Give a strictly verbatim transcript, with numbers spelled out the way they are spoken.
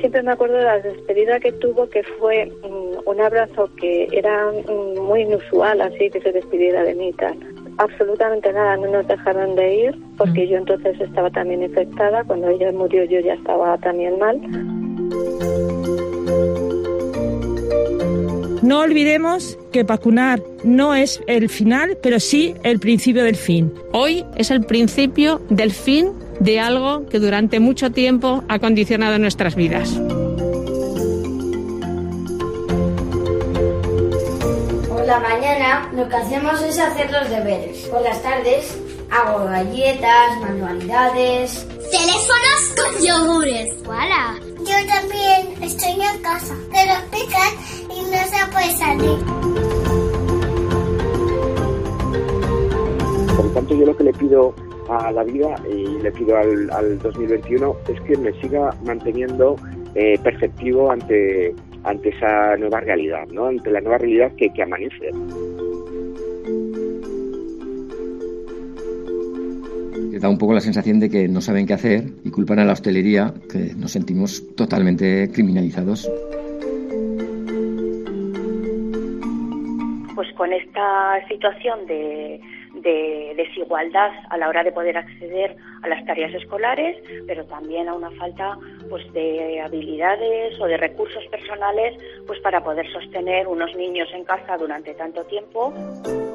siempre me acuerdo de la despedida que tuvo, que fue um, un abrazo que era um, muy inusual, así que se despidiera de mí y tal. Absolutamente nada, no nos dejaron de ir, porque yo entonces estaba también infectada. Cuando ella murió yo ya estaba también mal. No olvidemos que vacunar no es el final, pero sí el principio del fin. Hoy es el principio del fin de algo que durante mucho tiempo ha condicionado nuestras vidas. Por la mañana lo que hacemos es hacer los deberes. Por las tardes hago galletas, manualidades... ¡Teléfonos con yogures! ¡Hala! Yo también estoy en casa, pero pican y no se puede salir. Por lo tanto, yo lo que le pido a la vida y le pido al, al dos mil veintiuno es que me siga manteniendo eh, perceptivo ante, ante esa nueva realidad, ¿no? Ante la nueva realidad que, que amanece. Da un poco la sensación de que no saben qué hacer y culpan a la hostelería, que nos sentimos totalmente criminalizados. Pues con esta situación de, de desigualdad a la hora de poder acceder a las tareas escolares, pero también a una falta pues de habilidades o de recursos personales pues para poder sostener unos niños en casa durante tanto tiempo.